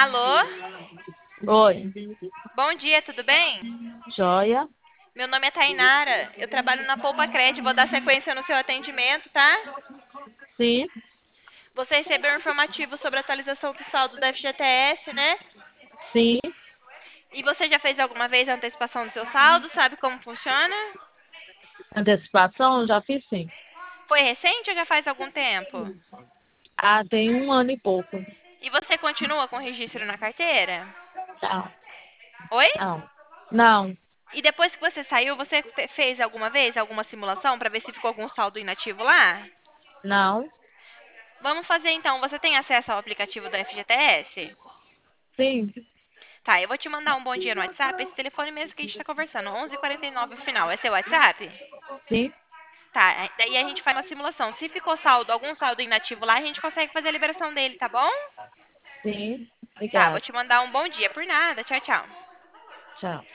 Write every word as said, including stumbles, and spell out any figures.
Alô? Oi, Bom dia, tudo bem? joia? Meu nome é Tainara, eu trabalho na Poupa Cred, vou dar sequência no seu atendimento, tá? Sim, Você recebeu um informativo sobre a atualização do saldo da F G T S, né? sim. E você já fez alguma vez a antecipação do seu saldo? Sabe como funciona? Antecipação, já fiz sim. Foi recente ou já faz algum tempo? Ah, tem um ano e pouco. E você continua com registro na carteira? Não, Oi? não, não, E depois que você saiu, você te- fez alguma vez alguma simulação para ver se ficou algum saldo inativo lá? não, Vamos fazer então. Você tem acesso ao aplicativo da F G T S? sim, Tá, eu vou te mandar um bom dia no WhatsApp. Esse telefone mesmo que a gente tá conversando, onze e quarenta e nove o final. É seu WhatsApp? sim, Tá, daí a gente faz uma simulação. Se ficou saldo, algum saldo inativo lá, a gente consegue fazer a liberação dele, tá bom? sim. Tá, vou Obrigada. te mandar um bom dia por nada. Tchau, tchau. Tchau.